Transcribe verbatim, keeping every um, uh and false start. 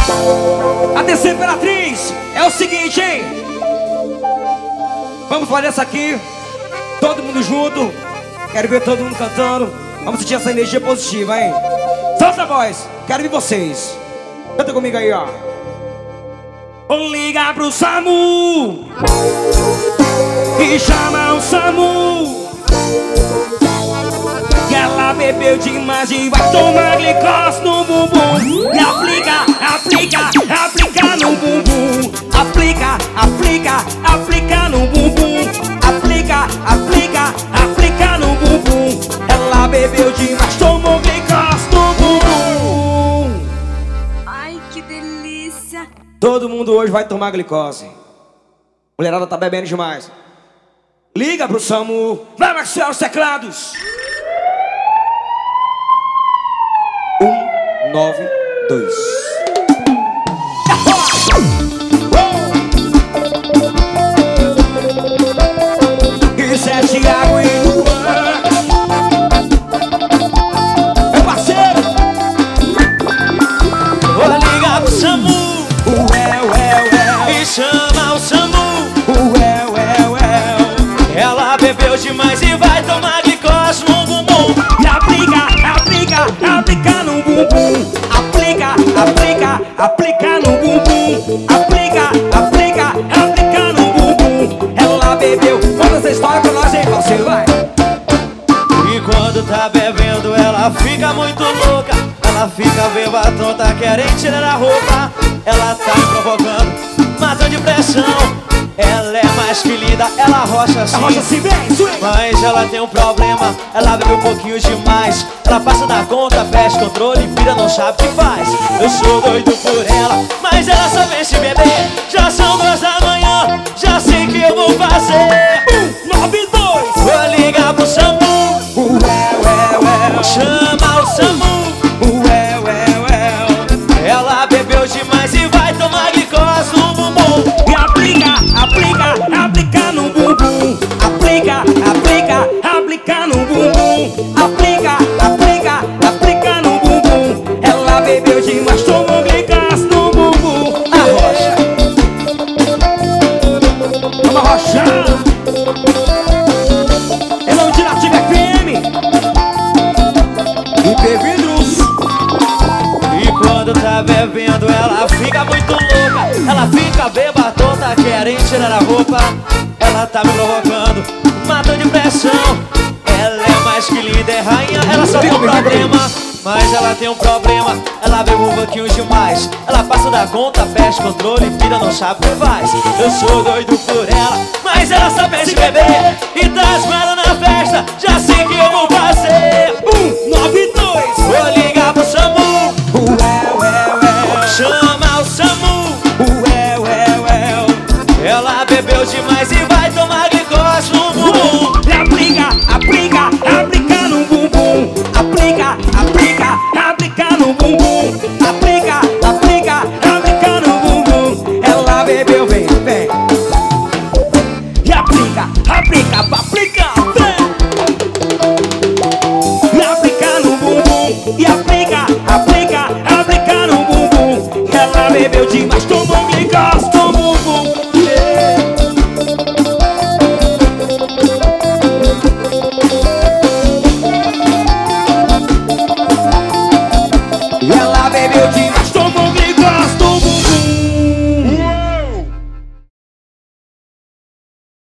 Atenção, Imperatriz, é o seguinte, hein? Vamos fazer essa aqui, todo mundo junto. Quero ver todo mundo cantando. Vamos sentir essa energia positiva, hein? Solta a voz, quero ver vocês. Canta comigo aí, ó. Liga pro SAMU e chama o SAMU, que ela bebeu demais e vai tomar glicose no bumbum. E aplica, aplica, aplica no bumbum. Aplica, aplica, aplica no bumbum. Aplica, aplica, aplica no bumbum. Ela bebeu demais, tomou glicose no bumbum. Ai, que delícia. Todo mundo hoje vai tomar glicose. Mulherada tá bebendo demais. Liga pro SAMU. Vai, Maxwell, os teclados. Um, nove, dois. Isso é Thiago e Luan. Meu parceiro. Vou ligar pro SAMU. Ué, ué, ué. E chama o SAMU. Ué, ué, ué. Ela bebeu demais e vai tomar glicose no bumbum. E aplica, aplica, aplica no bumbum. Aplica, aplica, aplica no bumbum. Aplica, aplica, aplica no bumbum. Ela bebeu. Conta essa história pra nós, hein, parceiro, vai. E quando tá bebendo ela fica muito louca. Ela fica beba tonta, querendo tirar a roupa. Ela tá me provocando, matando de pressão. Ela é mais que linda, ela rocha assim. Rocha assim, vem, swing. Mas ela tem um problema, ela bebe um pouquinho demais. Ela passa da conta, perde controle, vira, não sabe o que faz. Eu sou doido por ela, mas ela só vem se beber. Já são duas da manhã, já sei o que eu vou fazer. Um, nove, dois. Vou ligar pro SAMU. Ué, ué, ué. Chama o SAMU. Ué, ué, ué. Ela bebeu demais e vai tomar glicose no bumbum. E aplica, aplica, aplica no bumbum. Aplica, aplica, aplica no bumbum. Aplica, aplica, aplica no bumbum. Ela bebeu demais, tomou glicose no bumbum. Arrocha. Vamos arrochar. Em nome de Nativa F M e P Vidros. E quando tá bebendo ela fica muito louca. Ela fica beba tonta, querendo tirar a roupa. Ela tá me provocando, matando de pressão. Ela é mais que linda, é rainha, ela só tem um problema. Mas ela tem um problema, ela bebe um pouquinho demais. Ela passa da conta, perde controle, vira, não sabe o que faz. Eu sou doido por ela, mas ela sabe se beber. E traz com ela na festa, já sei o que eu vou fazer. Um, nove, dois. Vou ligar pro SAMU. Ué, ué, ué. Chama o SAMU. Ué, ué, ué. Ela bebeu demais e vai tomar glicose no bumbum. E aplica, aplica, aplica no bumbum. Aplica, aplica, aplica no bumbum. Aplica, aplica, aplica no bumbum. Ela bebeu, vem, vem. E aplica, aplica, aplica, vem. E aplica no bumbum. E aplica, aplica, aplica no bumbum. Ela bebeu demais, tomou